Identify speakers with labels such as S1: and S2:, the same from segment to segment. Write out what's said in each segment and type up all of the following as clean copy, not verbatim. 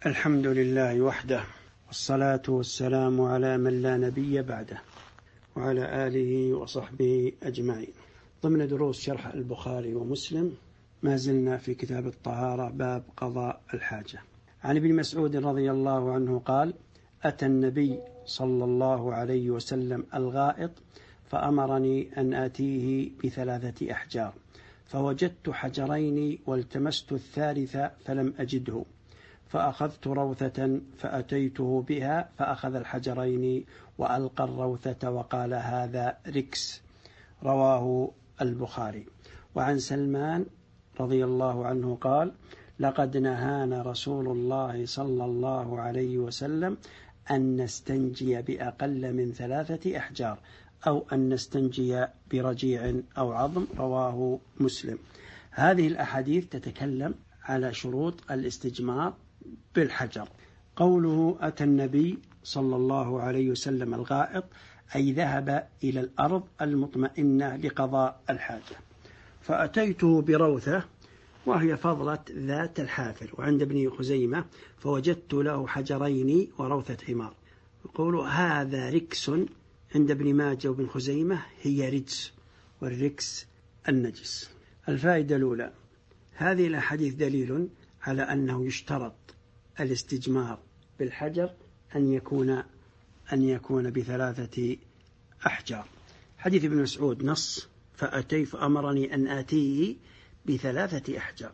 S1: الحمد لله وحده، والصلاة والسلام على من لا نبي بعده، وعلى آله وصحبه أجمعين. ضمن دروس شرح البخاري ومسلم ما زلنا في كتاب الطهارة، باب قضاء الحاجة. عن ابن مسعود رضي الله عنه قال: أتى النبي صلى الله عليه وسلم الغائط فأمرني أن آتيه ب3 أحجار، فوجدت حجرين والتمست الثالث فلم أجده، فأخذت روثة فأتيته بها فأخذ الحجرين وألقى الروثة وقال: هذا ركس. رواه البخاري. وعن سلمان رضي الله عنه قال: لقد نهانا رسول الله صلى الله عليه وسلم أن نستنجي بأقل من 3 أحجار، أو أن نستنجي برجيع أو عظم. رواه مسلم. هذه الأحاديث تتكلم على شروط الاستجمار بالحجر. قوله أتى النبي صلى الله عليه وسلم الغائط، أي ذهب إلى الأرض المطمئنة لقضاء الحاجة. فأتيته بروثة، وهي فضلة ذات الحافر. وعند ابن خزيمة: فوجدت له حجرين وروثة حمار. يقول هذا ركس. عند ابن ماجه وابن خزيمة هي رجس، والركس النجس. الفائدة الأولى: هذه الأحاديث دليل على أنه يشترط الاستجمار بالحجر أن يكون ب3 أحجار. حديث ابن مسعود نص: فأمرني أن آتيه ب3 أحجار.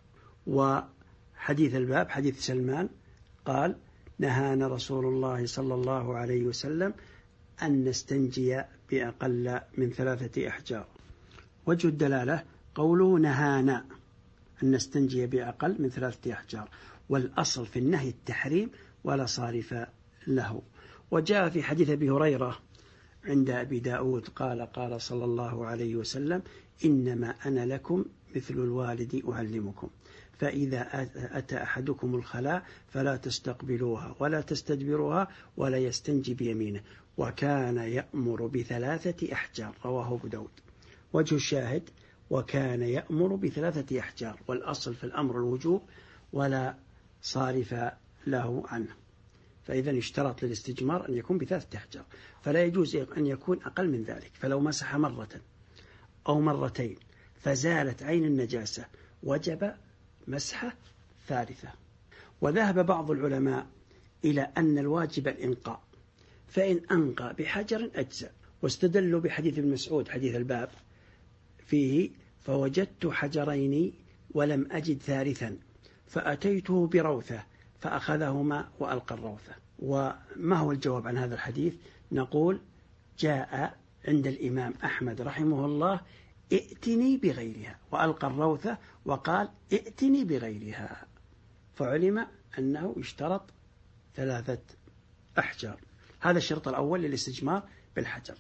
S1: وحديث الباب حديث سلمان قال: نهانا رسول الله صلى الله عليه وسلم أن نستنجي بأقل من 3 أحجار. وجه الدلالة قوله نهانا أن نستنجي بأقل من 3 أحجار، والأصل في النهي التحريم ولا صارف له. وجاء في حديث أبي هريرة عند أبي داود قال صلى الله عليه وسلم: إنما أنا لكم مثل الوالد أعلمكم، فإذا أتى أحدكم الخلاء فلا تستقبلوها ولا تستدبروها ولا يستنجي بيمينه، وكان يأمر ب3 أحجار. رواه أبو داود. وجه الشاهد: وكان يأمر ب3 أحجار، والأصل في الأمر الوجوب ولا صارف له عنه. فإذا يشترط للاستجمار أن يكون ب3 أحجار، فلا يجوز أن يكون أقل من ذلك. فلو مسح مرة أو مرتين فزالت عين النجاسة وجب مسحة ثالثة. وذهب بعض العلماء إلى أن الواجب الإنقاء، فإن أنقى بحجر أجزأ، واستدلوا بحديث ابن مسعود حديث الباب فيه: فوجدت حجرين ولم أجد ثالثا فأتيته بروثة فأخذهما وألقى الروثة. وما هو الجواب عن هذا الحديث؟ نقول: جاء عند الإمام أحمد رحمه الله: ائتني بغيرها، وألقى الروثة وقال: ائتني بغيرها، فعلم أنه يشترط 3 أحجار. هذا الشرط الأول للاستجمار بالحجر.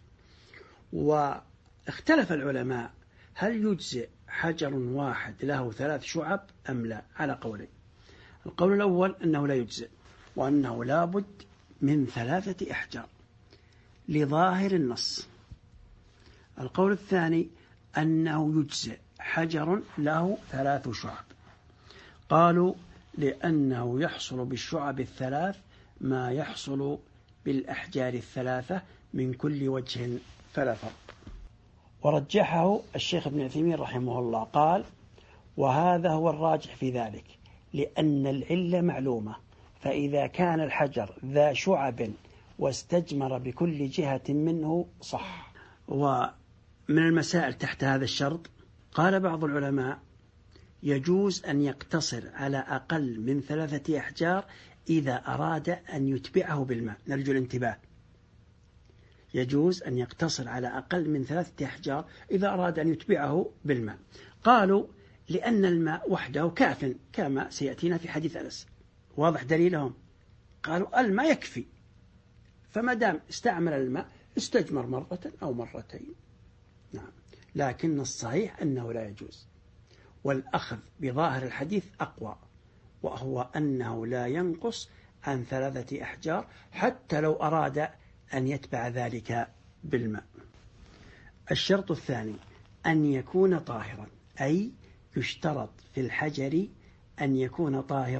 S1: واختلف العلماء: هل يجزئ حجر واحد له 3 شعب أم لا؟ على قولين. القول الأول أنه لا يجزئ، وأنه لابد من 3 أحجار لظاهر النص. القول الثاني أنه يجزئ حجر له 3 شعب. قالوا: لأنه يحصل بالشعب 3 ما يحصل بالأحجار 3 من كل وجه فلا فرق. ورجحه الشيخ ابن عثيمين رحمه الله، قال: وهذا هو الراجح في ذلك، لأن العلة معلومة، فإذا كان الحجر ذا شعب واستجمر بكل جهة منه صح. ومن المسائل تحت هذا الشرط قال بعض العلماء: يجوز أن يقتصر على أقل من 3 أحجار إذا أراد أن يتبعه بالماء. نرجو الانتباه: يجوز أن يقتصر على أقل من 3 أحجار إذا أراد أن يتبعه بالماء. قالوا: لأن الماء وحده كاف، كما سيأتينا في حديث أنس. واضح دليلهم؟ قالوا: الماء يكفي، فما دام استعمل الماء استجمر مرة أو مرتين. نعم، لكن الصحيح أنه لا يجوز، والأخذ بظاهر الحديث أقوى، وهو أنه لا ينقص عن 3 أحجار حتى لو أراد أن يتبع ذلك بالماء. الشرط الثاني أن يكون طاهرا، أي يشترط في الحجر أن يكون طاهرا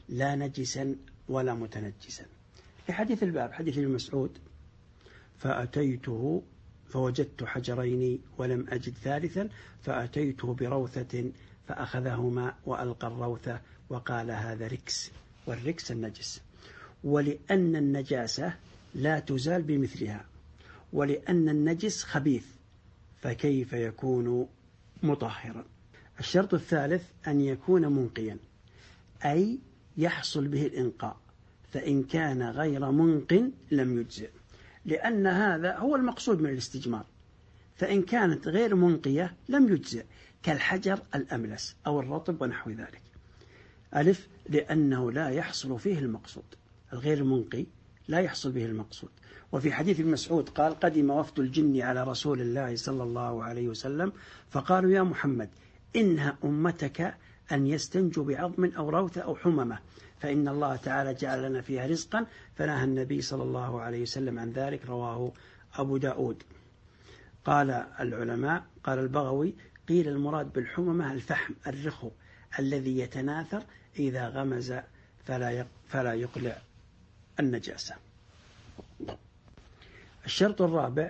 S1: لا نجسا ولا متنجسا. لحديث الباب حديث ابن مسعود: فأتيته فوجدت حجرين ولم أجد ثالثا فأتيته بروثة فأخذهما وألقى الروثة وقال: هذا ركس، والركس النجس. ولأن النجاسة لا تزال بمثلها، ولأن النجس خبيث، فكيف يكون مطهرا؟ الشرط الثالث أن يكون منقيا، أي يحصل به الإنقاء، فإن كان غير منق لم يجزئ، لأن هذا هو المقصود من الاستجمار. فإن كانت غير منقية لم يجزئ، كالحجر الأملس أو الرطب ونحو ذلك. ألف: لأنه لا يحصل فيه المقصود، الغير منقي لا يحصل به المقصود. وفي حديث ابن مسعود قال: قدم وفد الجن على رسول الله صلى الله عليه وسلم فقالوا: يا محمد، إنها أمتك أن يستنجوا بعظم أو روثة أو حممة، فإن الله تعالى جعل لنا فيها رزقا، فنهى النبي صلى الله عليه وسلم عن ذلك. رواه أبو داود. قال العلماء، قال البغوي: قيل المراد بالحممة الفحم الرخو الذي يتناثر إذا غمز فلا يقلع النجاسة. الشرط الرابع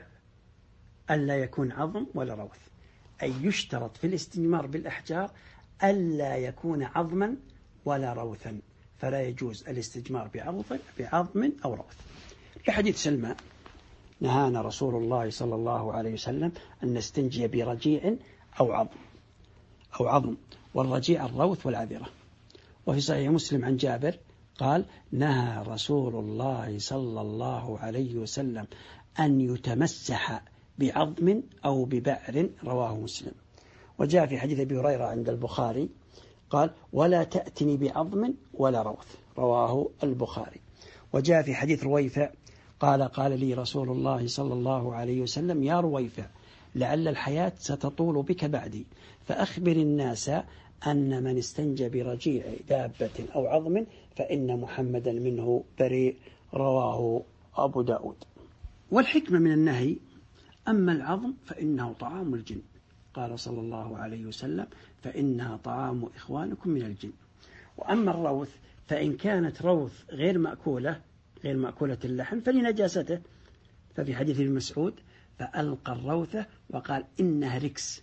S1: ألا يكون عظم ولا روث، أي يشترط في الاستجمار بالأحجار ألا يكون عظما ولا روثا، فلا يجوز الاستجمار بعظم أو روث. لحديث سلمان: نهانا رسول الله صلى الله عليه وسلم أن نستنجي برجيع أو عظم، والرجيع الروث والعذرة. وفي صحيح مسلم عن جابر قال: نهى رسول الله صلى الله عليه وسلم أن يتمسح بعظم أو ببعر، رواه مسلم. وجاء في حديث أبي هريرة عند البخاري قال: ولا تأتني بعظم ولا روث، رواه البخاري. وجاء في حديث رويفع قال لي رسول الله صلى الله عليه وسلم: يا رويفع، لعل الحياة ستطول بك بعدي، فأخبر الناس أن من استنجى برجيع دابة أو عظم فإن محمدا منه بريء، رواه أبو داود. والحكمة من النهي: أما العظم فإنه طعام الجن، قال صلى الله عليه وسلم: فإنها طعام إخوانكم من الجن. وأما الروث فإن كانت روث غير مأكولة اللحم فلنجاسته، ففي حديث ابن مسعود: فألقى الروثة وقال: إنها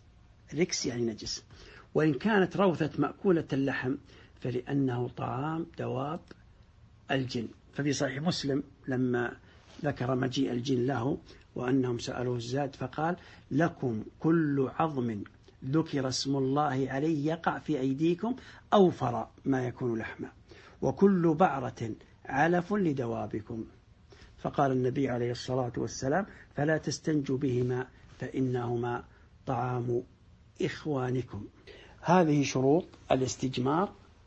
S1: ركس يعني نجس. وإن كانت روثة مأكولة اللحم فلأنه طعام دواب الجن. ففي صحيح مسلم لما ذكر مجيء الجن له وأنهم سألوه الزاد فقال: لكم كل عظم ذكر اسم الله عليه يقع في أيديكم أوفر ما يكون لحما، وكل بعرة علف لدوابكم. فقال النبي عليه الصلاة والسلام: فلا تستنجوا بهما فإنهما طعام إخوانكم. هذه شروط الاستجمار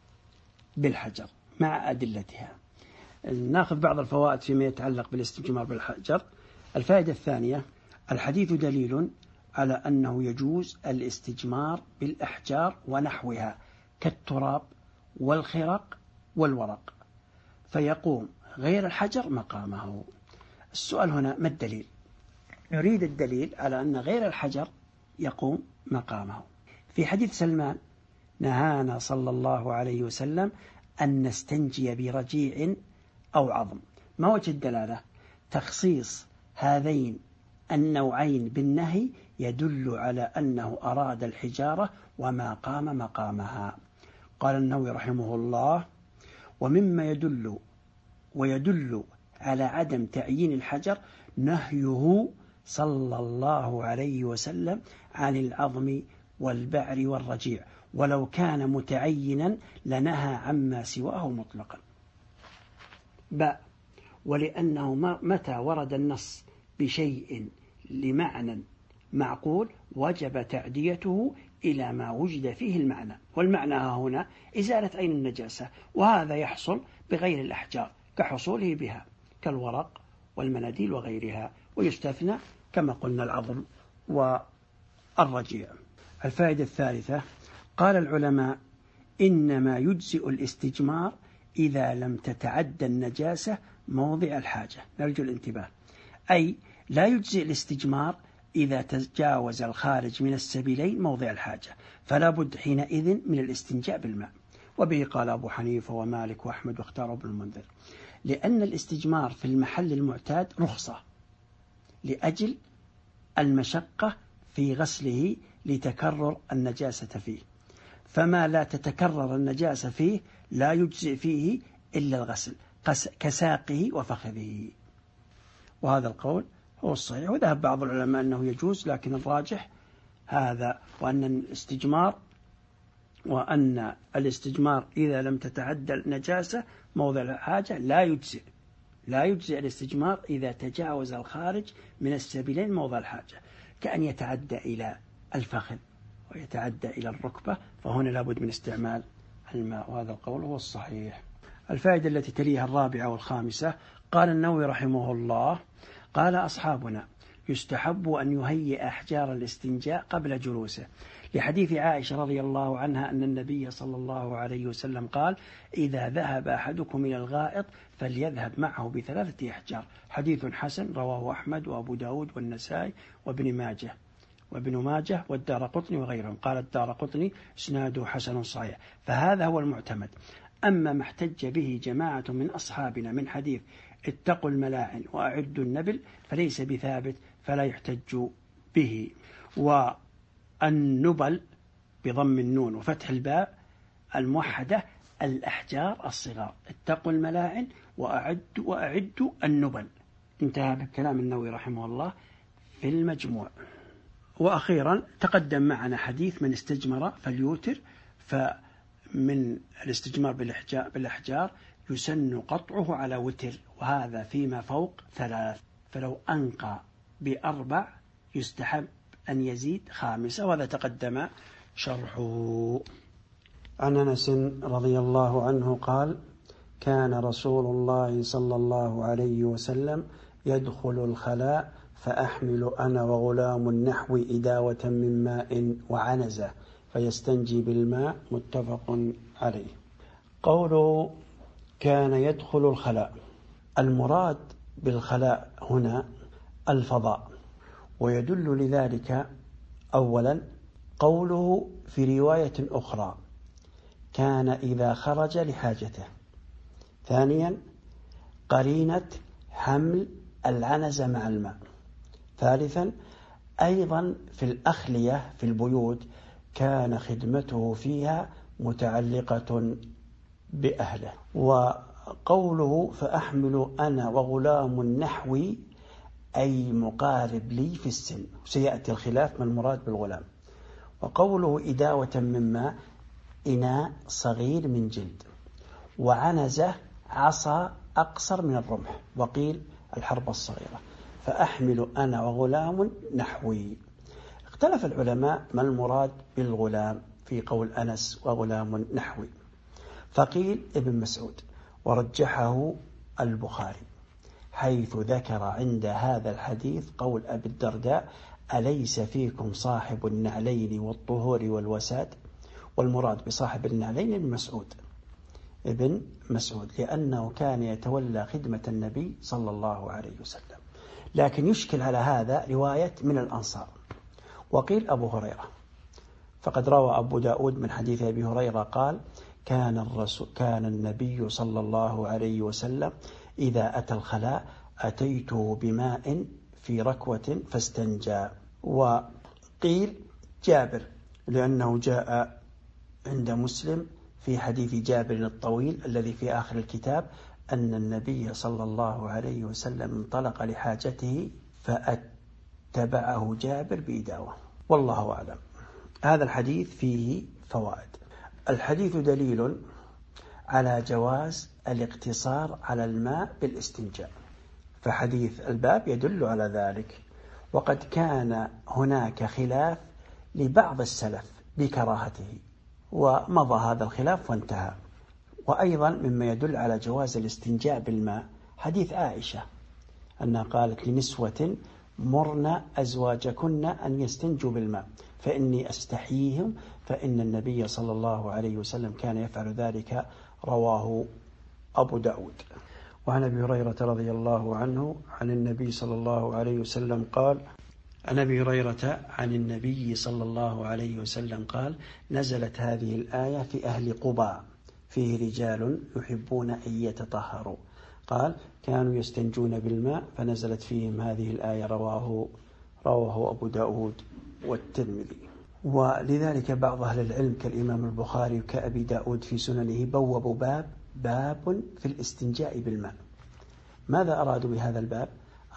S1: بالحجر مع أدلتها. نأخذ بعض الفوائد فيما يتعلق بالاستجمار بالحجر. الفائدة الثانية: الحديث دليل على أنه يجوز الاستجمار بالأحجار ونحوها كالتراب والخرق والورق، فيقوم غير الحجر مقامه. السؤال هنا: ما الدليل؟ نريد الدليل على أن غير الحجر يقوم مقامه. في حديث سلمان: نهانا صلى الله عليه وسلم أن نستنجي برجيع أو عظم. ما وجه الدلالة؟ تخصيص هذين النوعين بالنهي يدل على أنه أراد الحجارة وما قام مقامها. قال النووي رحمه الله: ومما يدل على عدم تعيين الحجر نهيه صلى الله عليه وسلم عن العظم والبعر والرجيع، ولو كان متعينا لنهى عما سواه مطلقا. ولأنه متى ورد النص بشيء لمعنى معقول وجب تعديته إلى ما وجد فيه المعنى، والمعنى هنا إزالة عين النجاسة، وهذا يحصل بغير الأحجار كحصوله بها كالورق والمناديل وغيرها، ويستثنى كما قلنا العظم والرجيع. الفائدة الثالثة: قال العلماء: إنما يجزئ الاستجمار إذا لم تتعدى النجاسة موضع الحاجة. نرجو الانتباه، أي لا يجزئ الاستجمار إذا تجاوز الخارج من السبيلين موضع الحاجة، فلا بد حينئذ من الاستنجاء بالماء. وبه قال أبو حنيفة ومالك وأحمد واختار ابن المنذر، لأن الاستجمار في المحل المعتاد رخصة لأجل المشقة في غسله لتكرر النجاسة فيه، فما لا تتكرر النجاسة فيه لا يجزئ فيه إلا الغسل كساقه وفخذه. وهذا القول هو الصحيح، وذهب بعض العلماء أنه يجوز، لكن الراجح هذا، وأن الاستجمار إذا لم تتعدى النجاسة موضع الحاجة لا يجزئ الاستجمار إذا تجاوز الخارج من السبيلين موضع الحاجة، كأن يتعدى إلى الفخذ ويتعدى إلى الركبة، فهنا لابد من استعمال الماء، وهذا القول هو الصحيح. الفائدة التي تليها الرابعة والخامسة، قال النووي رحمه الله: قال أصحابنا يستحب أن يهيئ أحجار الاستنجاء قبل جلوسه، لحديث عائشة رضي الله عنها أن النبي صلى الله عليه وسلم قال: إذا ذهب أحدكم إلى الغائط فليذهب معه ب3 أحجار. حديث حسن رواه أحمد وأبو داود والنسائي وابن ماجه والدارقطني وغيرهم. قال الدارقطني: إسناده حسن صحيح. فهذا هو المعتمد. أما ما احتج به جماعة من أصحابنا من حديث اتقوا الملاعن وأعدوا النبل فليس بثابت، فلا يحتج به. والنبل بضم النون وفتح الباء الموحدة الأحجار الصغار، اتقوا الملاعن وأعدوا النبل. انتهى بكلام النووي رحمه الله في المجموع. وأخيرا تقدم معنا حديث من استجمر فليوتر، فمن الاستجمار بالأحجار يسن قطعه على وتر، وهذا فيما فوق 3، فلو أنقى ب4 يستحب أن يزيد 5، وهذا تقدم شرحه. عن أنس رضي الله عنه قال: كان رسول الله صلى الله عليه وسلم يدخل الخلاء فأحمل أنا وغلام النحو إداوة من ماء وعنزة فيستنجي بالماء. متفق عليه. قوله كان يدخل الخلاء، المراد بالخلاء هنا الفضاء، ويدل لذلك أولا قوله في رواية أخرى: كان إذا خرج لحاجته. ثانيا قرينة حمل العنزة مع الماء. ثالثا أيضا في الأخلية في البيوت كان خدمته فيها متعلقة بأهله. وقوله فأحمل أنا وغلام نحوي أي مقارب لي في السن، سيأتي الخلاف ما المراد بالغلام. وقوله إداوة من ماء إناء صغير من جلد، وعنزة عصا أقصر من الرمح، وقيل الحربة الصغيرة. فأحمل أنا وغلام نحوي. اختلف العلماء ما المراد بالغلام في قول أنس وغلام نحوي، فقيل ابن مسعود، ورجحه البخاري حيث ذكر عند هذا الحديث قول أبي الدرداء: أليس فيكم صاحب النعلين والطهور والوساد؟ والمراد بصاحب النعلين ابن مسعود لأنه كان يتولى خدمة النبي صلى الله عليه وسلم. لكن يشكل على هذا رواية من الأنصار، وقيل أبو هريرة، فقد روى أبو داود من حديث أبي هريرة قال: كان النبي صلى الله عليه وسلم إذا أتى الخلاء أتيته بماء في ركوة فاستنجى. وقيل جابر لأنه جاء عند مسلم في حديث جابر الطويل الذي في آخر الكتاب أن النبي صلى الله عليه وسلم انطلق لحاجته فأتبعه جابر بإداوة. والله أعلم. هذا الحديث فيه فوائد. الحديث دليل على جواز الاقتصار على الماء بالاستنجاء، فحديث الباب يدل على ذلك. وقد كان هناك خلاف لبعض السلف بكراهته، ومضى هذا الخلاف وانتهى. وأيضا مما يدل على جواز الاستنجاء بالماء حديث عائشة أنها قالت لنسوة: مرن أزواجكن أن يستنجوا بالماء فإني أستحييهم فإن النبي صلى الله عليه وسلم كان يفعل ذلك. رواه أبو داود. وعن أبي هريرة رضي الله عنه عن النبي صلى الله عليه وسلم قال: عن أبي هريرة عن النبي صلى الله عليه وسلم قال: نزلت هذه الآية في أهل قباء فيه رجال يحبون أن يتطهروا. قال كانوا يستنجون بالماء فنزلت فيهم هذه الآية، رواه أبو داود والترمذي. ولذلك بعض أهل العلم كالإمام البخاري وكأبي داود في سننه بوبوا باب في الاستنجاء بالماء. ماذا أرادوا بهذا الباب؟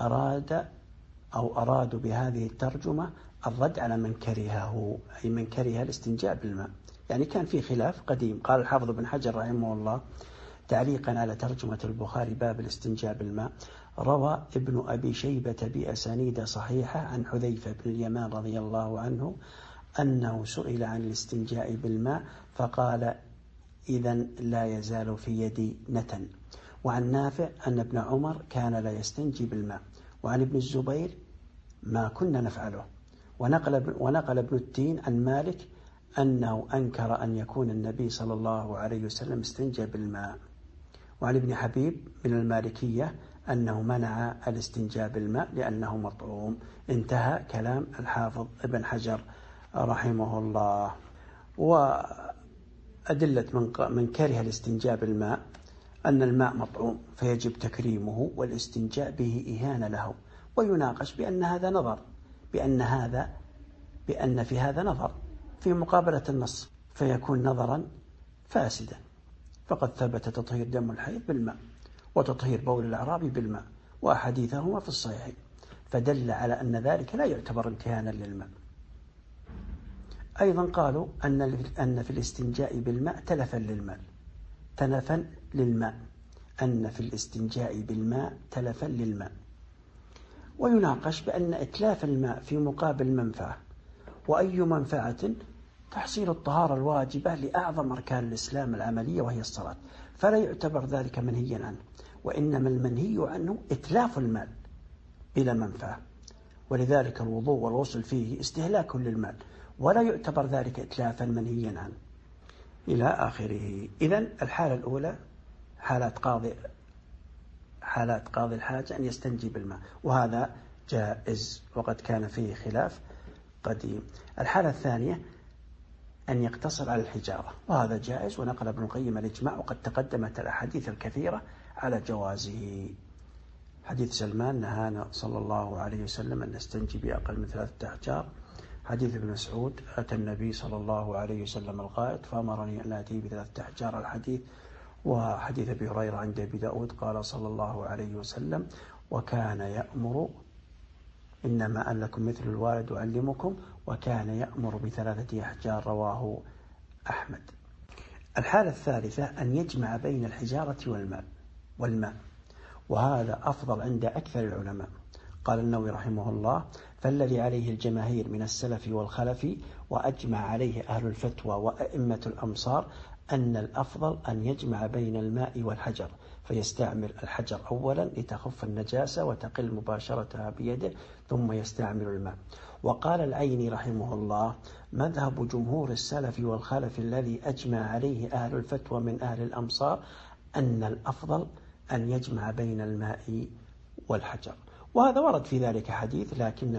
S1: أرادوا بهذه الترجمة الرد على من كرهه، أي من كره الاستنجاء بالماء. يعني كان في خلاف قديم. قال الحافظ بن حجر رحمه الله تعليقا على ترجمة البخاري باب الاستنجاء بالماء: روى ابن أبي شيبة بأسانيد صحيحة عن حذيفة بن اليمان رضي الله عنه أنه سئل عن الاستنجاء بالماء فقال إذن لا يزال في يدي نتن. وعن نافع أن ابن عمر كان لا يستنجي بالماء. وعن ابن الزبير ما كنا نفعله. ونقل ابن التين عن مالك أنه أنكر أن يكون النبي صلى الله عليه وسلم استنجى بالماء. وعن ابن حبيب من المالكية أنه منع الاستنجاء بالماء لأنه مطعوم. انتهى كلام الحافظ ابن حجر رحمه الله. وأدلة من كره الاستنجاء بالماء أن الماء مطعوم فيجب تكريمه والاستنجاء به إهانة له. ويناقش بأن هذا نظر، بأن في هذا نظر في مقابلة النص فيكون نظرا فاسدا. فقد ثبت تطهير دم الحيض بالماء وتطهير بول الأعرابي بالماء وأحاديثهما في الصحيحين، فدل على أن ذلك لا يعتبر امتهانا للماء. أيضا قالوا أن في الاستنجاء بالماء تلفا للماء، أن في الاستنجاء بالماء تلفا للماء. ويناقش بأن إتلاف الماء في مقابل منفعة، وأي منفعة تحصيل الطهارة الواجبة لأعظم أركان الإسلام العملية وهي الصلاة، فلا يعتبر ذلك منهيا عنه، وإنما المنهي عنه إتلاف المال بلا منفعة. ولذلك الوضوء والغسل فيه استهلاك للمال، ولا يعتبر ذلك إتلافا منهيا عنه إلى آخره. إذن الحالة الأولى حالات قاضي الحاجة أن يستنجي بالماء، وهذا جائز وقد كان فيه خلاف قديم. الحالة الثانية أن يقتصر على الحجارة، وهذا جائز، ونقل ابن القيم الإجماع، وقد تقدمت الأحاديث الكثيرة على جوازه. حديث سلمان نهانا صلى الله عليه وسلم أن نستنجي بأقل من 3 أحجار. حديث ابن مسعود أتى النبي صلى الله عليه وسلم الغائط فأمرني أن آتيه ب3 أحجار الحديث. وحديث أبي هريرة عند أبي داود قال صلى الله عليه وسلم وكان يأمر إنما أن لكم مثل الوالد أعلمكم، وكان يأمر ب3 أحجار، رواه أحمد. الحالة الثالثة أن يجمع بين الحجارة والماء، وهذا أفضل عند أكثر العلماء. قال النووي رحمه الله فالذي عليه الجماهير من السلف والخلف وأجمع عليه أهل الفتوى وأئمة الأمصار أن الأفضل أن يجمع بين الماء والحجر، فيستعمل الحجر أولا لتخف النجاسة وتقل مباشرتها بيده، ثم يستعمل الماء. وقال العيني رحمه الله مذهب جمهور السلف والخلف الذي أجمع عليه أهل الفتوى من أهل الأمصار أن الأفضل أن يجمع بين الماء والحجر، وهذا ورد في ذلك حديث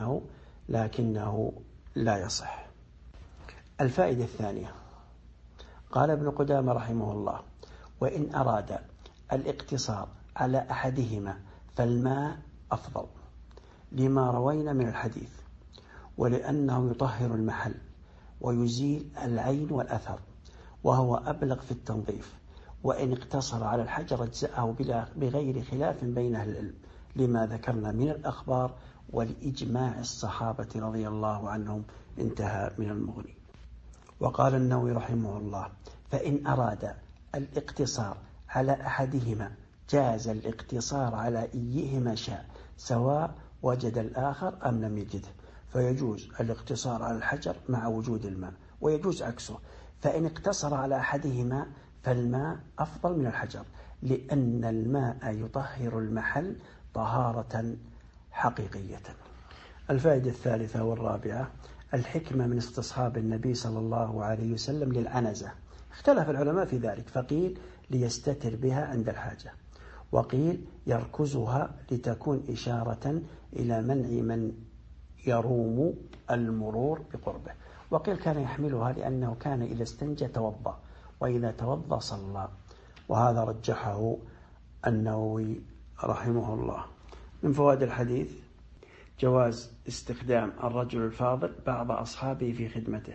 S1: لكنه لا يصح. الفائدة الثانية قال ابن قدامة رحمه الله وإن أراد الاقتصار على أحدهما فالماء أفضل لما روينا من الحديث، ولأنه يطهر المحل ويزيل العين والأثر وهو أبلغ في التنظيف. وإن اقتصر على الحجر أجزأه بغير خلاف بين أهل العلم لما ذكرنا من الأخبار ولإجماع الصحابة رضي الله عنهم. انتهى من المغني. وقال النووي رحمه الله فإن أراد الاقتصار على أحدهما جاز الاقتصار على أيهما شاء سواء وجد الآخر أم لم يجده، فيجوز الاقتصار على الحجر مع وجود الماء، ويجوز عكسه. فإن اقتصر على أحدهما فالماء أفضل من الحجر لأن الماء يطهر المحل طهارة حقيقية. الفائدة الثالثة والرابعة الحكمة من استصحاب النبي صلى الله عليه وسلم للعنزة. اختلف العلماء في ذلك، فقيل ليستتر بها عند الحاجة، وقيل يركزها لتكون إشارة إلى منع من يروم المرور بقربه، وقيل كان يحملها لأنه كان إذا استنجى توضأ، وإذا توضأ صلى. وهذا رجحه النووي رحمه الله. من فوائد الحديث جواز استخدام الرجل الفاضل بعض أصحابه في خدمته.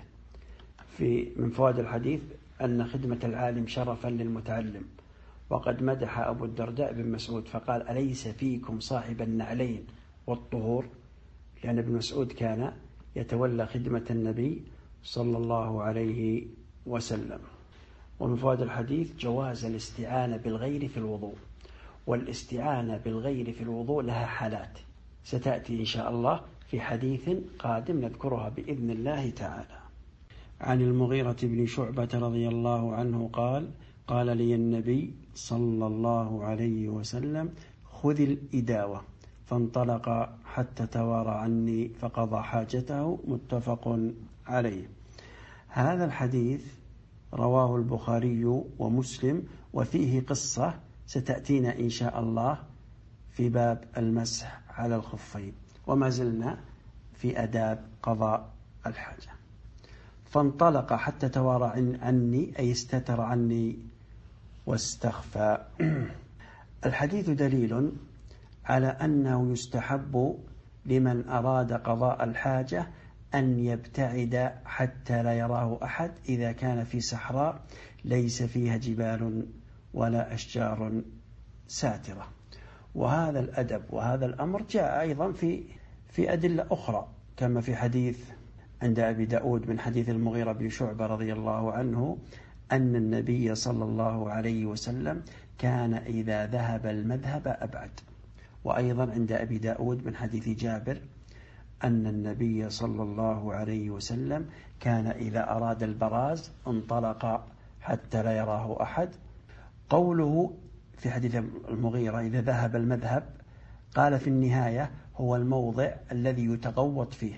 S1: من فوائد الحديث أن خدمة العالم شرفا للمتعلم. وقد مدح أبو الدرداء بن مسعود فقال: أليس فيكم صاحب النعلين والطهور؟ لأن ابن مسعود كان يتولى خدمة النبي صلى الله عليه وسلم. ومن فوائد الحديث جواز الاستعانة بالغير في الوضوء. والاستعانة بالغير في الوضوء لها حالات ستأتي إن شاء الله في حديث قادم نذكرها بإذن الله تعالى. عن المغيرة بن شعبة رضي الله عنه قال: قال لي النبي صلى الله عليه وسلم: خذ الإداوة. فانطلق حتى توارى عني فقضى حاجته. متفق عليه. هذا الحديث رواه البخاري ومسلم، وفيه قصة ستأتينا إن شاء الله في باب المسح على الخفين. وما زلنا في أداب قضاء الحاجة. فانطلق حتى توارى عني أي استتر عني واستخفى. الحديث دليل على أنه يستحب لمن أراد قضاء الحاجة أن يبتعد حتى لا يراه أحد إذا كان في صحراء ليس فيها جبال ولا أشجار ساترة. وهذا الأدب وهذا الأمر جاء أيضا في أدلة أخرى، كما في حديث عند أبي داود من حديث المغيرة بن شعبة رضي الله عنه أن النبي صلى الله عليه وسلم كان إذا ذهب المذهب أبعد. وأيضا عند أبي داود من حديث جابر أن النبي صلى الله عليه وسلم كان إذا أراد البراز انطلق حتى لا يراه أحد. قوله في حديث المغيرة إذا ذهب المذهب، قال في النهاية هو الموضع الذي يتغوط فيه.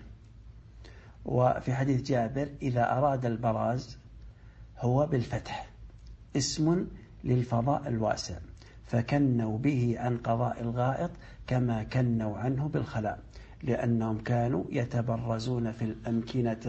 S1: وفي حديث جابر إذا أراد البراز هو بالفتح اسم للفضاء الواسع، فكنوا به عن قضاء الغائط كما كنوا عنه بالخلاء، لأنهم كانوا يتبرزون في الأمكنة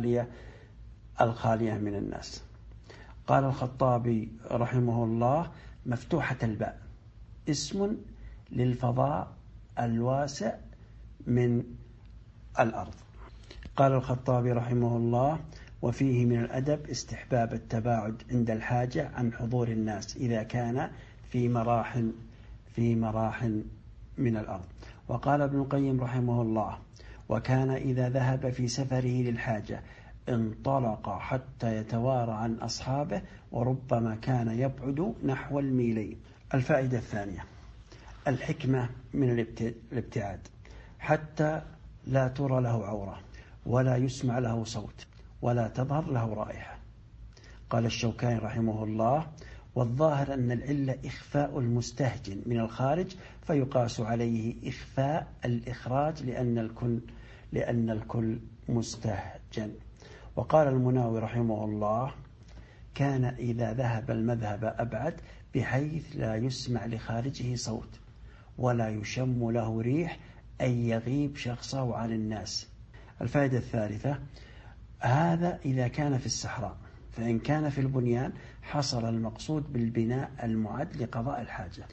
S1: الخالية من الناس. قال الخطابي رحمه الله: مفتوحة الباء اسم للفضاء الواسع من الأرض. قال الخطابي رحمه الله: وفيه من الأدب استحباب التباعد عند الحاجة عن حضور الناس إذا كان في مراح من الأرض. وقال ابن القيم رحمه الله: وكان إذا ذهب في سفره للحاجة انطلق حتى يتوارى عن أصحابه، وربما كان يبعد نحو الميلين. الفائدة الثانية الحكمة من الابتعاد حتى لا ترى له عورة ولا يسمع له صوت ولا تظهر له رائحة. قال الشوكاني رحمه الله: والظاهر أن العلة إخفاء المستهجن من الخارج، فيقاس عليه إخفاء الإخراج لأن الكل مستهجن. وقال المناوي رحمه الله: كان إذا ذهب المذهب أبعد بحيث لا يسمع لخارجه صوت ولا يشم له ريح، أي يغيب شخصه عن الناس. الفائدة الثالثة هذا إذا كان في الصحراء، فإن كان في البنيان حصل المقصود بالبناء المعد لقضاء الحاجة.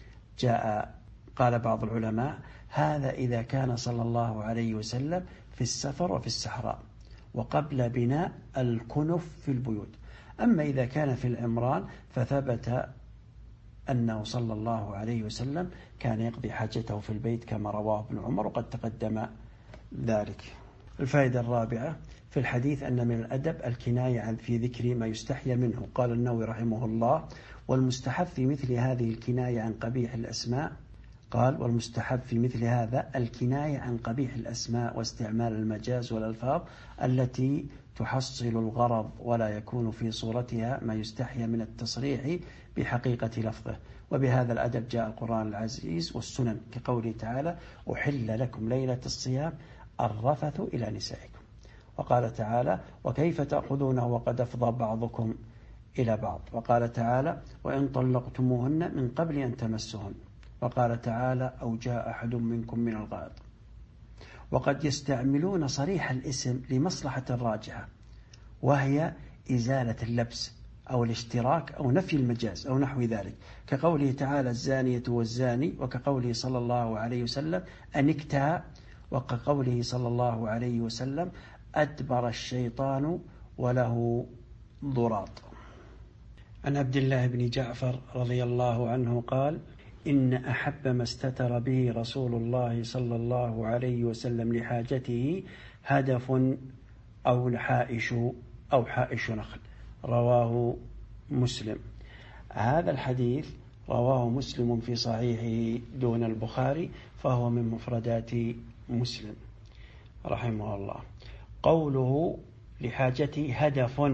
S1: قال بعض العلماء: هذا إذا كان صلى الله عليه وسلم في السفر وفي الصحراء وقبل بناء الكنف في البيوت. أما إذا كان في العمران فثبت أنه صلى الله عليه وسلم كان يقضي حاجته في البيت كما رواه ابن عمر، وقد تقدم ذلك. الفائدة الرابعة في الحديث أن من الأدب الكناية عن في ذكر ما يستحيى منه. قال النووي رحمه الله: والمستحب في مثل هذه الكناية عن قبيح الأسماء والمستحب في مثل هذا الكناية عن قبيح الأسماء واستعمال المجاز والألفاظ التي تحصل الغرض ولا يكون في صورتها ما يستحيى من التصريح بحقيقة لفظه. وبهذا الأدب جاء القرآن العزيز والسنن، كقوله تعالى: أحل لكم ليلة الصيام الرفث إلى نسائكم. وقال تعالى: وكيف تأخذونه وقد أفضى بعضكم إلى بعض. وقال تعالى: وإن طلقتموهن من قبل أن تمسهن. وقال تعالى: أو جاء أحد منكم من الغائط. وقد يستعملون صريح الاسم لمصلحة راجحة، وهي إزالة اللبس أو الاشتراك أو نفي المجاز أو نحو ذلك، كقوله تعالى الزانية والزاني، وكقوله صلى الله عليه وسلم أنكتا، وكقوله صلى الله عليه وسلم أدبر الشيطان وله ضراط. عن عبد الله بن جعفر رضي الله عنه قال إن أحب ما استتر به رسول الله صلى الله عليه وسلم لحاجته هدف أو حائش نخل. رواه مسلم. هذا الحديث رواه مسلم في صحيحه دون البخاري، فهو من مفردات مسلم رحمه الله. قوله لحاجته هدف،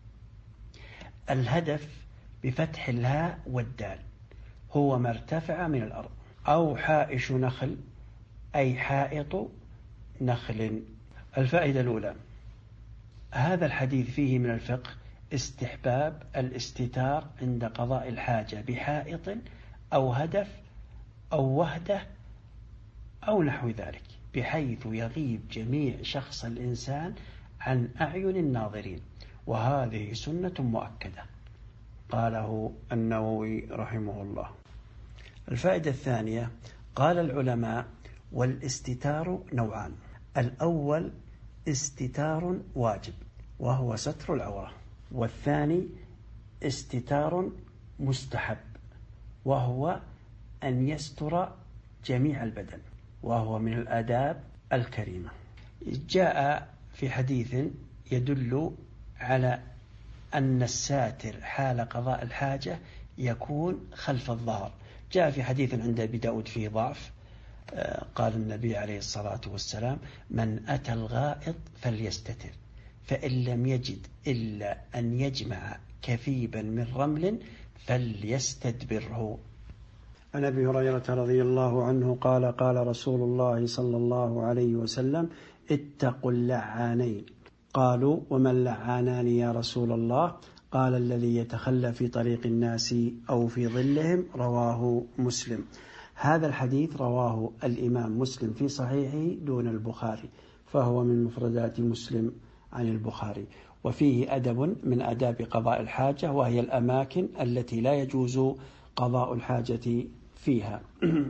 S1: الهدف بفتح الهاء والدال هو ما ارتفع من الأرض. أو حائش نخل أي حائط نخل. الفائدة الأولى، هذا الحديث فيه من الفقه استحباب الاستتار عند قضاء الحاجة بحائط أو هدف أو وهدة أو نحو ذلك، بحيث يغيب جميع شخص الإنسان عن أعين الناظرين، وهذه سنة مؤكدة قاله النووي رحمه الله. الفائدة الثانية، قال العلماء والاستتار نوعان: الأول استتار واجب وهو ستر العورة، والثاني استتار مستحب وهو أن يستر جميع البدن، وهو من الآداب الكريمة. جاء في حديث يدل على أن الساتر حال قضاء الحاجة يكون خلف الظهر. جاء في حديث عند أبي داود فيه ضعف، قال النبي عليه الصلاة والسلام من أتى الغائط فليستتر، فإن لم يجد إلا أن يجمع كثيبا من رمل فليستدبره. عن أبي هريرة رضي الله عنه قال قال رسول الله صلى الله عليه وسلم اتقوا اللعانين. قالوا وما اللعانان يا رسول الله؟ قال الذي يتخلى في طريق الناس أو في ظلهم. رواه مسلم. هذا الحديث رواه الإمام مسلم في صحيحه دون البخاري، فهو من مفردات مسلم عن البخاري، وفيه أدب من آداب قضاء الحاجة، وهي الأماكن التي لا يجوز قضاء الحاجة فيها.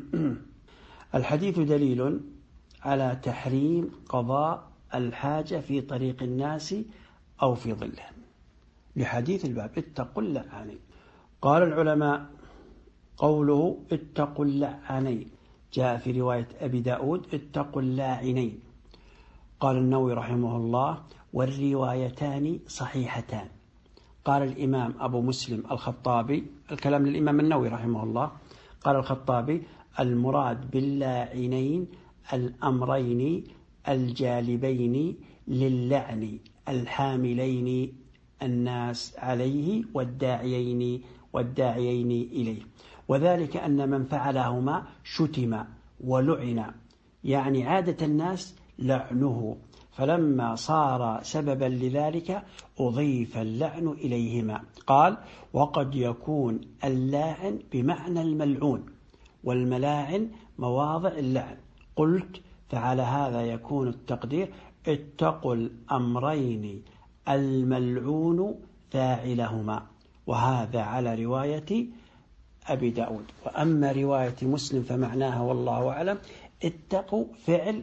S1: الحديث دليل على تحريم قضاء الحاجة في طريق الناس أو في ظلهم، لحديث الباب اتقوا اللعانين. قال العلماء قوله اتقوا اللعانين جاء في رواية أبي داود اتقوا اللاعنين. قال النووي رحمه الله والروايتان صحيحتان. قال الإمام أبو مسلم الخطابي، الكلام للإمام النووي رحمه الله، قال الخطابي المراد باللاعنين الأمرين الجالبين للعن الحاملين الناس عليه والداعيين إليه، وذلك أن من فعلهما شتم ولعن، يعني عادة الناس لعنه، فلما صار سببا لذلك أضيف اللعن إليهما. قال وقد يكون اللاعن بمعنى الملعون، والملاعن مواضع اللعن. قلت فعلى هذا يكون التقدير اتقوا الأمرين الملعون فاعلهما، وهذا على رواية أبي داود. وأما رواية مسلم فمعناها والله أعلم اتقوا فعل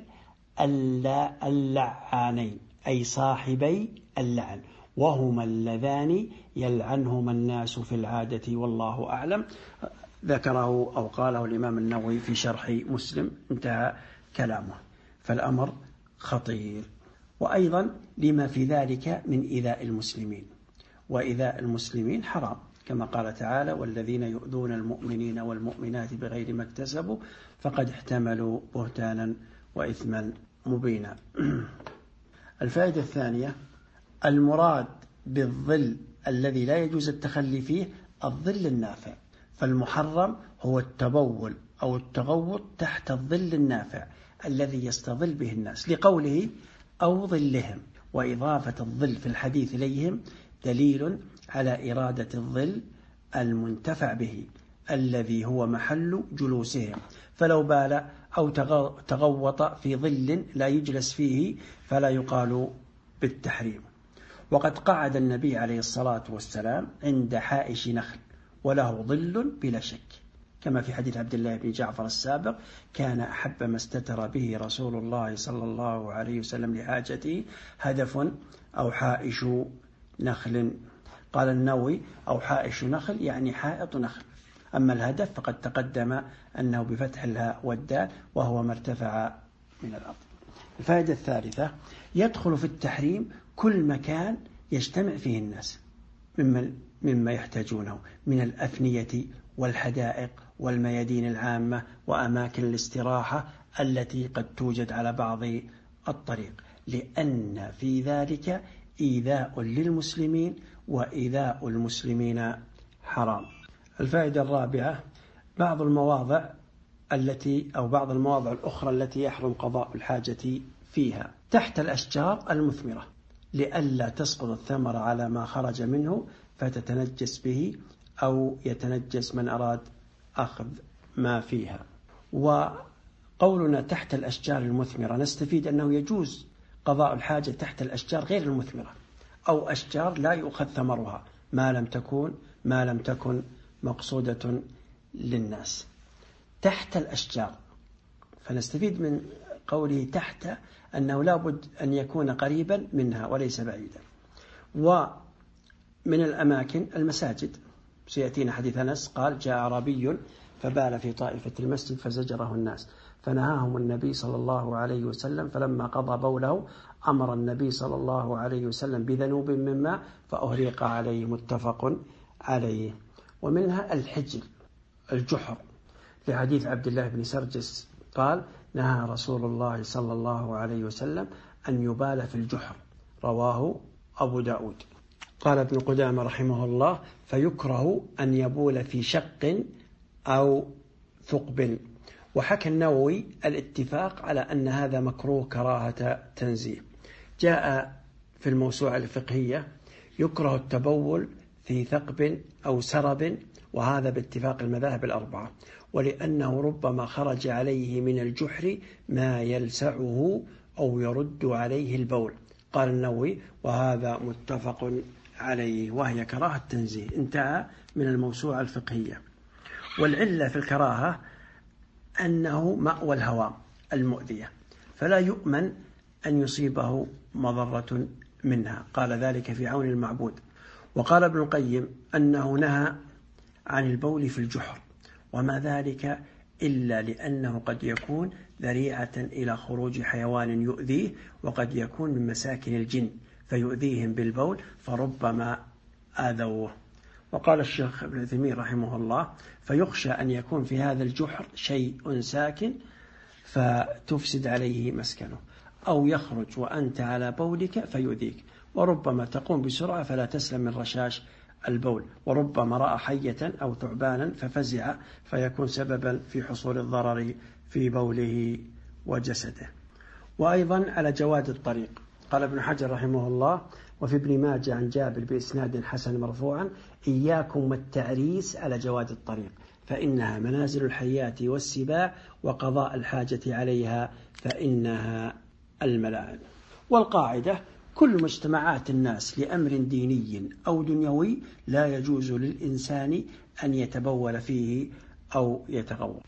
S1: اللعانين أي صاحبي اللعن، وهما اللذان يلعنهما الناس في العادة والله أعلم. ذكره أو قاله الإمام النووي في شرح مسلم، انتهى كلامه. فالأمر خطير، وأيضا لما في ذلك من إيذاء المسلمين، وإيذاء المسلمين حرام، كما قال تعالى والذين يؤذون المؤمنين والمؤمنات بغير ما اكتسبوا فقد احتملوا بهتانا وإثما مبينا. الفائدة الثانية، المراد بالظل الذي لا يجوز التخلي فيه الظل النافع، فالمحرم هو التبول أو التغوط تحت الظل النافع الذي يستظل به الناس، لقوله أو ظلهم، وإضافة الظل في الحديث إليهم دليل على إرادة الظل المنتفع به الذي هو محل جلوسهم، فلو بال أو تغوط في ظل لا يجلس فيه فلا يقال بالتحريم. وقد قعد النبي عليه الصلاة والسلام عند حائش نخل وله ظل بلا شك، كما في حديث عبد الله بن جعفر السابق: كان أحب ما استتر به رسول الله صلى الله عليه وسلم لحاجته هدف أو حائش نخل. قال النووي: أو حائش نخل يعني حائط نخل. أما الهدف فقد تقدم أنه بفتح الهاء والدال وهو ما ارتفع من الأرض. الفائدة الثالثة: يدخل في التحريم كل مكان يجتمع فيه الناس مما يحتاجونه من الأفنية والحدائق والميادين العامة وأماكن الاستراحة التي قد توجد على بعض الطريق، لأن في ذلك إيذاء للمسلمين، وإيذاء المسلمين حرام. الفائدة الرابعة: بعض المواضع الأخرى التي يحرم قضاء الحاجة فيها تحت الأشجار المثمرة، لئلا تسقط الثمرة على ما خرج منه فتتنجس به أو يتنجس من أراد أخذ ما فيها. وقولنا تحت الأشجار المثمرة نستفيد أنه يجوز قضاء الحاجة تحت الأشجار غير المثمرة، أو أشجار لا يؤخذ ثمرها ما لم تكن مقصودة للناس. تحت الأشجار، فنستفيد من قوله تحت أنه لا بد أن يكون قريبا منها وليس بعيدا. ومن الأماكن المساجد، سيأتينا حديث أنس قال: جاء أعرابي فبال في طائفة المسجد فزجره الناس فنهاهم النبي صلى الله عليه وسلم، فلما قضى بوله أمر النبي صلى الله عليه وسلم بذنوب من ماء فأهريق عليه، متفق عليه. ومنها الجحر، لحديث عبد الله بن سرجس قال: نهى رسول الله صلى الله عليه وسلم أن يبال في الجحر، رواه أبو داود. قال ابن قدامة رحمه الله: فيكره أن يبول في شق أو ثقب. وحكى النووي الاتفاق على أن هذا مكروه كراهة تنزيه. جاء في الموسوعة الفقهية: يكره التبول في ثقب أو سرب، وهذا باتفاق المذاهب الأربعة، ولأنه ربما خرج عليه من الجحر ما يلسعه أو يرد عليه البول. قال النووي: وهذا متفق عليه، وهي كراهة تنزيه. انتهى من الموسوعة الفقهية. والعلة في الكراهة أنه مأوى الهوام المؤذية، فلا يؤمن أن يصيبه مضرة منها. قال ذلك في عون المعبود. وقال ابن القيم أنه نهى عن البول في الجحر، وما ذلك إلا لأنه قد يكون ذريعة إلى خروج حيوان يؤذيه، وقد يكون من مساكن الجن فيؤذيهم بالبول فربما آذوه. وقال الشيخ ابن عثيمين رحمه الله: فيخشى أن يكون في هذا الجحر شيء ساكن فتفسد عليه مسكنه، أو يخرج وأنت على بولك فيؤذيك، وربما تقوم بسرعة فلا تسلم من رشاش البول، وربما رأى حية أو ثعبانا ففزع فيكون سببا في حصول الضرر في بوله وجسده. وأيضا على جواد الطريق. قال ابن حجر رحمه الله: وفي ابن ماجه عن جابر بإسناد حسن مرفوعا: إياكم والتعريس على جواد الطريق، فإنها منازل الحيات والسباع، وقضاء الحاجة عليها فإنها الملاعن. والقاعدة: كل مجتمعات الناس لأمر ديني أو دنيوي لا يجوز للإنسان أن يتبول فيه أو يتغوط.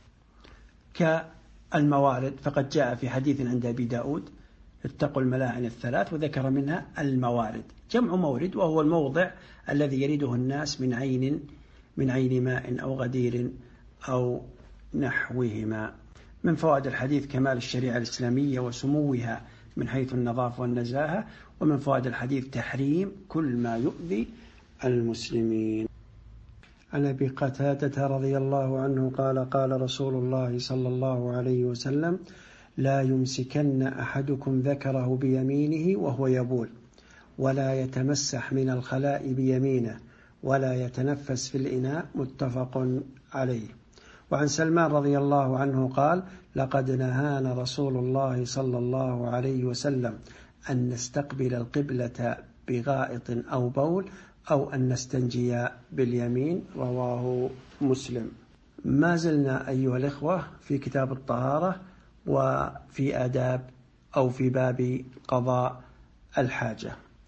S1: كالموارد، فقد جاء في حديث عند أبي داود: اتقوا الملاعن الثلاث، وذكر منها الموارد، جمع مورد، وهو الموضع الذي يريده الناس من عين ماء أو غدير أو نحوهما. من فوائد الحديث كمال الشريعة الإسلامية وسموها من حيث النظافة والنزاهة. ومن فوائد الحديث تحريم كل ما يؤذي المسلمين. عن أبي قتادة رضي الله عنه قال: قال رسول الله صلى الله عليه وسلم: لا يمسكن أحدكم ذكره بيمينه وهو يبول، ولا يتمسح من الخلاء بيمينه، ولا يتنفس في الإناء، متفق عليه. وعن سلمان رضي الله عنه قال: لقد نهانا رسول الله صلى الله عليه وسلم أن نستقبل القبلة بغائط أو بول، أو أن نستنجي باليمين، رواه مسلم. ما زلنا أيها الإخوة في كتاب الطهارة، وفي آداب أو في باب قضاء الحاجة.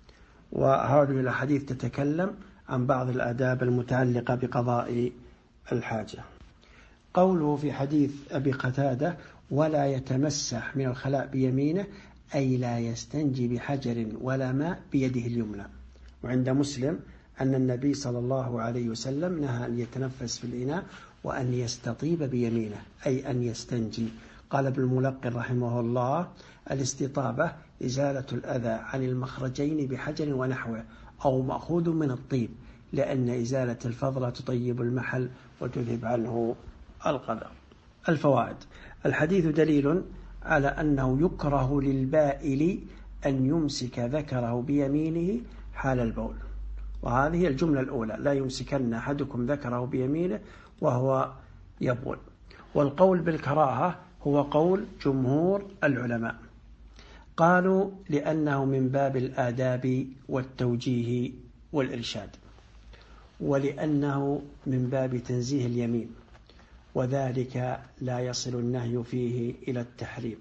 S1: وهذه الأحاديث تتكلم عن بعض الآداب المتعلقة بقضاء الحاجة. قوله في حديث أبي قتادة ولا يتمسح من الخلاء بيمينه أي لا يستنجي بحجر ولا ماء بيده اليمنى. وعند مسلم أن النبي صلى الله عليه وسلم نهى أن يتنفس في الإناء وأن يستطيب بيمينه أي أن يستنجي. قال ابن الملقن رحمه الله الاستطابة إزالة الأذى عن المخرجين بحجر ونحوه أو مأخوذ من الطيب، لأن إزالة الفضلة تطيب المحل وتذهب عنه القذى. الفوائد: الحديث دليل على أنه يكره للبائل أن يمسك ذكره بيمينه حال البول، وهذه الجملة الأولى: لا يمسكن أحدكم ذكره بيمينه وهو يبول. والقول بالكراهة هو قول جمهور العلماء، قالوا لأنه من باب الآداب والتوجيه والإرشاد، ولأنه من باب تنزيه اليمين، وذلك لا يصل النهي فيه إلى التحريم.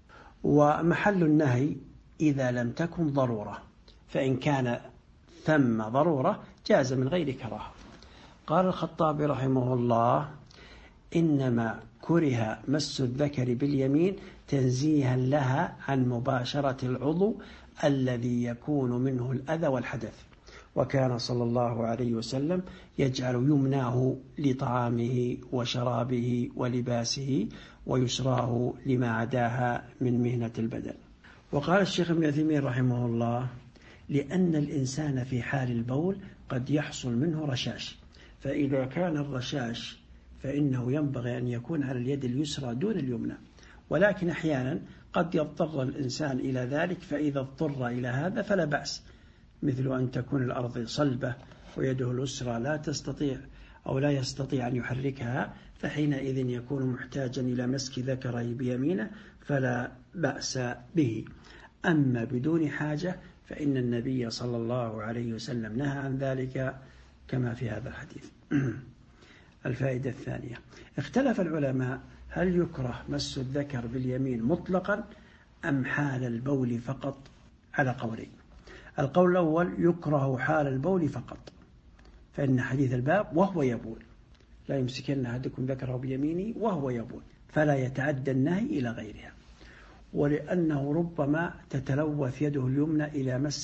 S1: ومحل النهي إذا لم تكن ضرورة، فإن كان ثم ضرورة جاز من غير كراهة. قال الخطابي رحمه الله إنما كره مس الذكر باليمين تنزيها لها عن مباشرة العضو الذي يكون منه الأذى والحدث، وكان صلى الله عليه وسلم يجعل يمناه لطعامه وشرابه ولباسه ويسراه لما عداها من مهنة البدن. وقال الشيخ ابن عثيمين رحمه الله لأن الإنسان في حال البول قد يحصل منه رشاش، فإذا كان الرشاش فإنه ينبغي أن يكون على اليد اليسرى دون اليمنى، ولكن أحيانا قد يضطر الإنسان إلى ذلك، فإذا اضطر إلى هذا فلا بأس، مثل أن تكون الأرض صلبة ويده اليسرى لا تستطيع أو لا يستطيع أن يحركها، فحينئذ يكون محتاجا إلى مسك ذكره بيمينه فلا بأس به. أما بدون حاجة فإن النبي صلى الله عليه وسلم نهى عن ذلك كما في هذا الحديث. الفائدة الثانية: اختلف العلماء هل يكره مس الذكر باليمين مطلقا أم حال البول فقط، على قولين. القول الأول: يكره حال البول فقط، فإن حديث الباب وهو يبول لا يمسكن أحدكم ذكره بيمينه وهو يبول، فلا يتعدى النهي إلى غيرها، ولأنه ربما تتلوث يده اليمنى إلى مس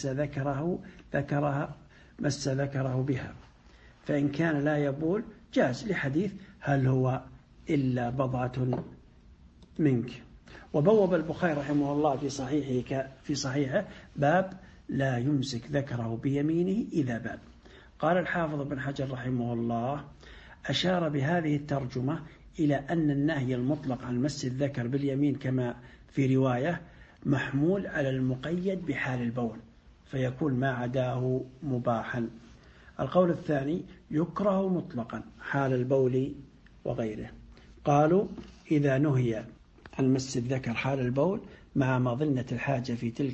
S1: ذكره بها، فإن كان لا يبول جاز، لحديث هل هو إلا بضعة منك. وبوب البخاري رحمه الله في صحيحه باب لا يمسك ذكره بيمينه إذا باب. قال الحافظ بن حجر رحمه الله أشار بهذه الترجمة إلى أن النهي المطلق عن مس الذكر باليمين كما في رواية محمول على المقيد بحال البول، فيكون ما عداه مباحا. القول الثاني: يكره مطلقا حال البول وغيره. قالوا إذا نهي عن مس الذكر حال البول مع مظنة الحاجة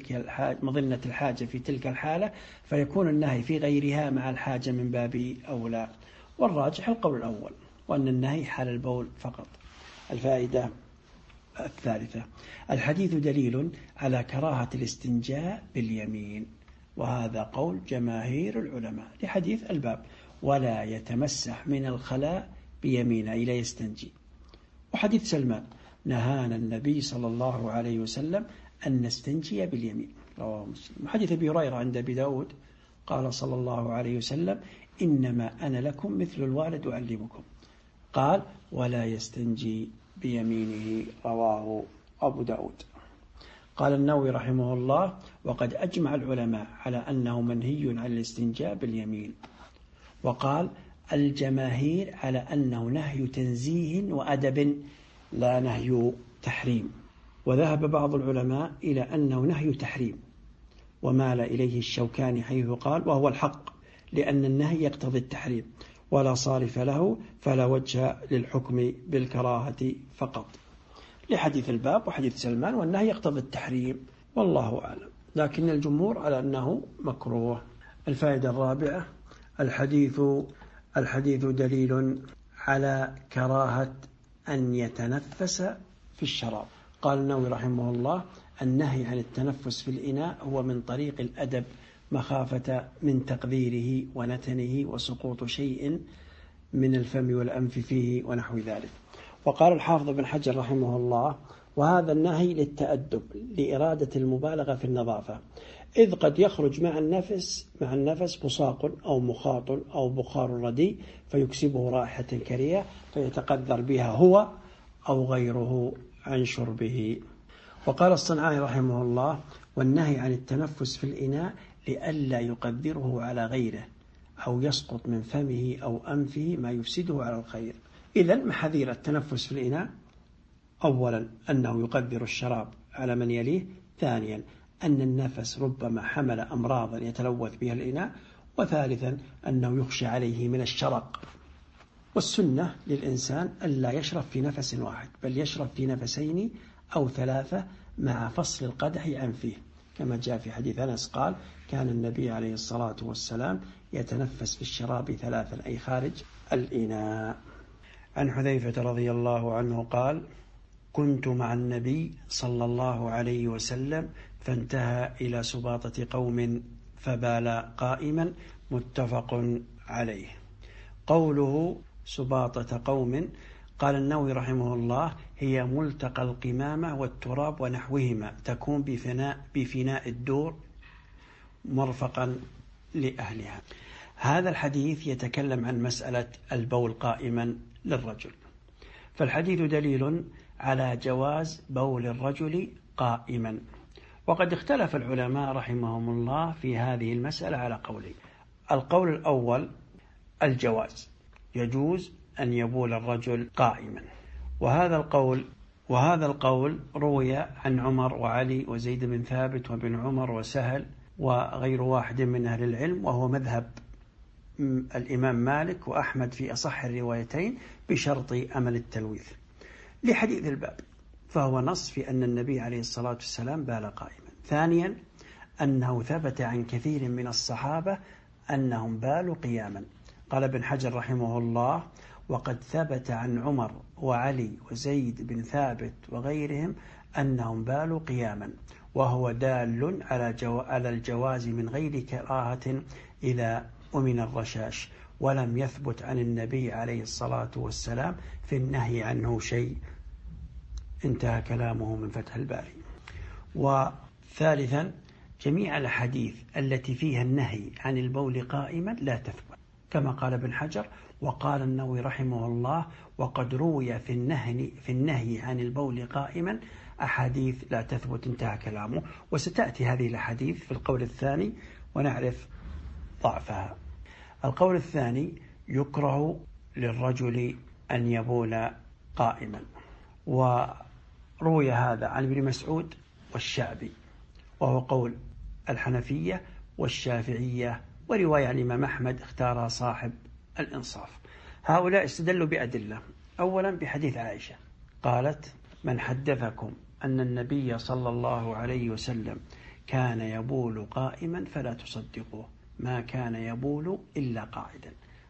S1: في تلك الحالة فيكون النهي في غيرها مع الحاجة من باب أولى. والراجح القول الأول، وأن النهي حال البول فقط. الفائدة الثالثة: الحديث دليل على كراهة الاستنجاء باليمين، وهذا قول جماهير العلماء، لحديث الباب ولا يتمسح من الخلاء بيمينه إلى يستنجي، وحديث سلمان نهانا النبي صلى الله عليه وسلم أن نستنجي باليمين، رواه مسلم. وحديث أبي هريرة عند أبي داود قال صلى الله عليه وسلم إنما أنا لكم مثل الوالد أعلمكم، قال ولا يستنجي بيمينه، رواه أبو داود. قال النووي رحمه الله وقد أجمع العلماء على أنه منهي عن الاستنجاء باليمين، وقال الجماهير على أنه نهي تنزيه وأدب لا نهي تحريم، وذهب بعض العلماء إلى أنه نهي تحريم، ومال إليه الشوكاني حيث قال وهو الحق، لأن النهي يقتضي التحريم ولا صارف له، فلا وجه للحكم بالكراهة فقط، لحديث الباب وحديث سلمان، والنهي يقتضي التحريم والله أعلم، لكن الجمهور على أنه مكروه. الفائدة الرابعة: الحديث دليل على كراهة أن يتنفس في الشراب. قال النووي رحمه الله النهي عن التنفس في الإناء هو من طريق الأدب مخافة من تقذيره ونتنه وسقوط شيء من الفم والأنف فيه ونحو ذلك. وقال الحافظ بن حجر رحمه الله: وهذا النهي للتأدب لإرادة المبالغة في النظافة، إذ قد يخرج مع النفس بصاق أو مخاط أو بخار رديء فيكسبه رائحة كريهة فيتقذر بها هو أو غيره عن شربه. وقال الصنعاني رحمه الله: والنهي عن التنفس في الإناء لئلا يقدره على غيره أو يسقط من فمه أو أنفه ما يفسده على الخير. إذن محاذير التنفس في الإناء: أولا أنه يقدر الشراب على من يليه، ثانيا أن النفس ربما حمل أمراضا يتلوث بها الإناء، وثالثا أنه يخشى عليه من الشرق. والسنة للإنسان ألا يشرب في نفس واحد، بل يشرب في نفسين أو ثلاثة مع فصل القدح عن فيه، كما جاء في حديث أنس قال: كان النبي عليه الصلاة والسلام يتنفس في الشراب ثلاثا، أي خارج الإناء. عن حذيفة رضي الله عنه قال: كنت مع النبي صلى الله عليه وسلم فانتهى إلى سباطة قوم فبال قائما، متفق عليه. قوله سباطة قوم، قال النووي رحمه الله: هي ملتقى القمامة والتراب ونحوهما، تكون بفناء الدور مرفقا لأهلها. هذا الحديث يتكلم عن مسألة البول قائما للرجل، فالحديث دليل على جواز بول الرجل قائما. وقد اختلف العلماء رحمهم الله في هذه المسألة على قولين. القول الأول الجواز، يجوز أن يبول الرجل قائما، وهذا القول روي عن عمر وعلي وزيد بن ثابت وابن عمر وسهل وغير واحد من أهل العلم، وهو مذهب الإمام مالك وأحمد في أصح الروايتين بشرط أمل التلويث لحديث الباب، فهو نص في أن النبي عليه الصلاة والسلام بال قائما. ثانيا أنه ثبت عن كثير من الصحابة أنهم بالوا قياما. قال ابن حجر رحمه الله: وقد ثبت عن عمر وعلي وزيد بن ثابت وغيرهم أنهم بالوا قياما، وهو دال على الجواز من غير كراهة إذا أمن الرشاش، ولم يثبت عن النبي عليه الصلاة والسلام في النهي عنه شيء. انتهى كلامه من فتح الباري. وثالثا جميع الحديث التي فيها النهي عن البول قائما لا تثبت، كما قال ابن حجر. وقال النووي رحمه الله: وقد روي في النهي عن البول قائما أحاديث لا تثبت. انتهى كلامه. وستأتي هذه الأحاديث في القول الثاني ونعرف ضعفها. القول الثاني: يكره للرجل أن يبول قائما، وروي هذا عن ابن مسعود والشعبي، وهو قول الحنفية والشافعية، ورواية عن الإمام أحمد اختارها صاحب الإنصاف. هؤلاء استدلوا بأدلة. أولا بحديث عائشة قالت: من حدثكم أن النبي صلى الله عليه وسلم كان يبول قائما فلا تصدقوه، ما كان يبول إلا قاعدا.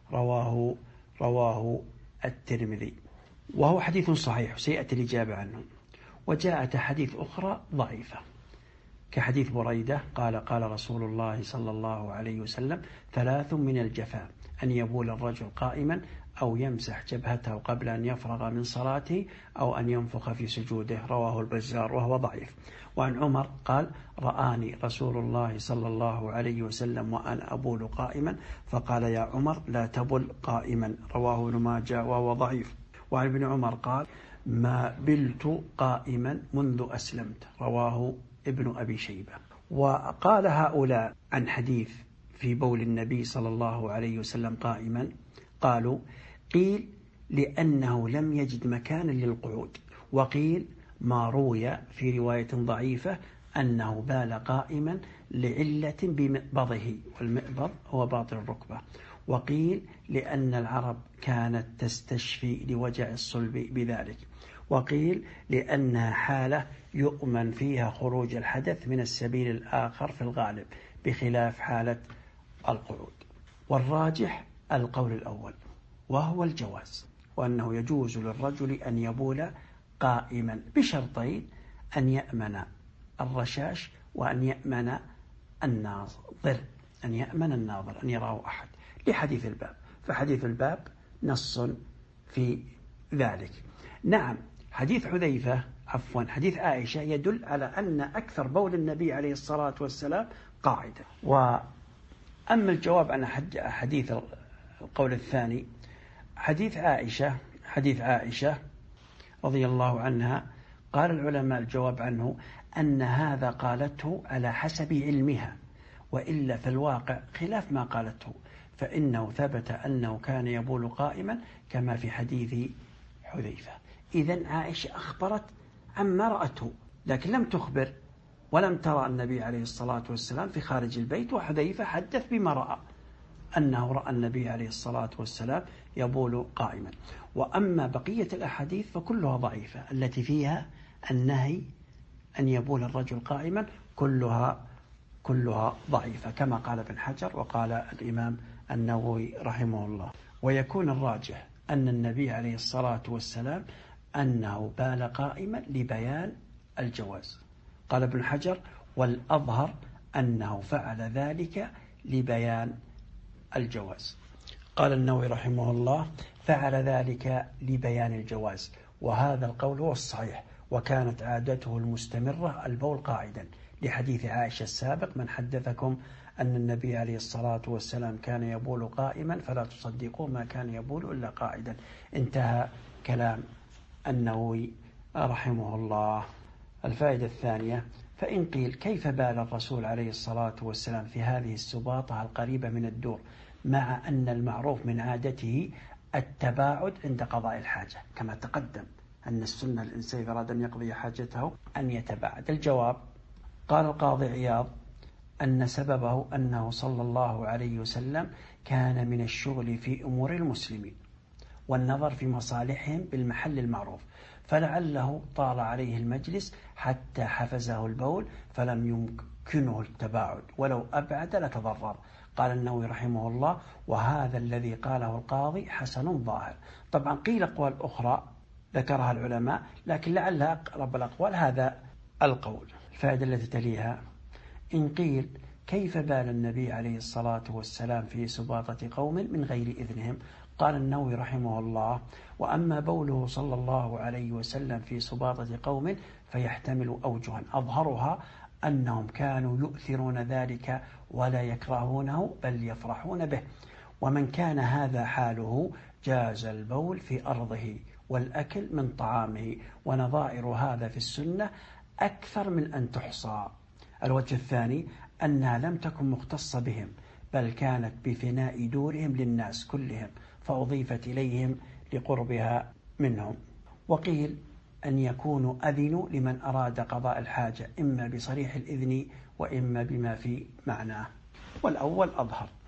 S1: رواه الترمذي، وهو حديث صحيح سيأتي الإجابة عنه. وجاءت حديث أخرى ضعيفة كحديث بريدة قال رسول الله صلى الله عليه وسلم: 3 من الجفاء: أن يبول الرجل قائما، أو يمسح جبهته قبل أن يفرغ من صلاته، أو أن ينفخ في سجوده. رواه البزار وهو ضعيف. وعن عمر قال: رآني رسول الله صلى الله عليه وسلم وأنا أبول قائما، فقال: يا عمر لا تبل قائما. رواه ابن ماجه وهو ضعيف. وعن ابن عمر قال: ما بلت قائما منذ أسلمت. رواه ابن أبي شيبة. وقال هؤلاء عن حديث في بول النبي صلى الله عليه وسلم قائما، قالوا: قيل لأنه لم يجد مكانا للقعود، وقيل ما روي في رواية ضعيفة أنه بال قائما لعلة بمئبضه، والمئبض هو باطن الركبة، وقيل لأن العرب كانت تستشفي لوجع الصلب بذلك، وقيل لأنها حالة يؤمن فيها خروج الحدث من السبيل الآخر في الغالب، بخلاف حالة القعود. والراجح القول الأول، وهو الجواز، وأنه يجوز للرجل أن يبول قائما بشرطين: أن يأمن الرشاش، وأن يأمن الناظر. أن يأمن الناظر أن يراه أحد لحديث الباب، فحديث الباب نص في ذلك. نعم، حديث حديث عائشة يدل على أن أكثر بول النبي عليه الصلاة والسلام قاعدة. وأما الجواب عن حديث القول الثاني، حديث عائشة رضي الله عنها، قال العلماء الجواب عنه أن هذا قالته على حسب علمها، وإلا في الواقع خلاف ما قالته، فإنه ثبت أنه كان يبول قائما كما في حديث حذيفة. إذن عائشة أخبرت عما رأته، لكن لم تخبر ولم ترى النبي عليه الصلاة والسلام في خارج البيت، وحذيفة حدث بما رأى، أنه رأى النبي عليه الصلاة والسلام يبول قائما. وأما بقية الأحاديث فكلها ضعيفة، التي فيها النهي أن يبول الرجل قائما كلها ضعيفة، كما قال ابن حجر وقال الإمام النووي رحمه الله. ويكون الراجح أن النبي عليه الصلاة والسلام أنه بال قائما لبيان الجواز. قال ابن حجر: والأظهر أنه فعل ذلك لبيان الجواز. قال النووي رحمه الله: فعل ذلك لبيان الجواز، وهذا القول هو الصحيح، وكانت عادته المستمرة البول قاعدا، لحديث عائشة السابق: من حدثكم أن النبي عليه الصلاة والسلام كان يبول قائما فلا تصدقوا ما كان يبول إلا قاعدا. انتهى كلام النووي رحمه الله. الفائدة الثانية: فإن قيل كيف بال الرسول عليه الصلاة والسلام في هذه السباطة القريبة من الدور، مع أن المعروف من عادته التباعد عند قضاء الحاجة، كما تقدم أن السنة الإنسان إذا أراد أن يقضي حاجته أن يتباعد. الجواب: قال القاضي عياض أن سببه أنه صلى الله عليه وسلم كان من الشغل في أمور المسلمين والنظر في مصالحهم بالمحل المعروف، فلعله طال عليه المجلس حتى حفزه البول فلم يمكنه التباعد، ولو أبعد لتضرر. قال النووي رحمه الله: وهذا الذي قاله القاضي حسن ظاهر. طبعا قيل أقوال أخرى ذكرها العلماء، لكن لعلها أقرب الأقوال هذا القول. الفائدة التي تليها: إن قيل كيف بال النبي عليه الصلاة والسلام في سباطة قوم من غير إذنهم، قال النووي رحمه الله: وأما بوله صلى الله عليه وسلم في سباطة قوم فيحتمل أوجها، أظهرها أنهم كانوا يؤثرون ذلك ولا يكرهونه بل يفرحون به، ومن كان هذا حاله جاز البول في أرضه والأكل من طعامه، ونظائر هذا في السنة أكثر من أن تحصى. الوجه الثاني أنها لم تكن مختصة بهم، بل كانت بفناء دورهم للناس كلهم، فأضيفت إليهم لقربها منهم. وقيل أن يكونوا أذنوا لمن أراد قضاء الحاجة، إما بصريح الإذن وإما بما في معناه، والأول أظهر.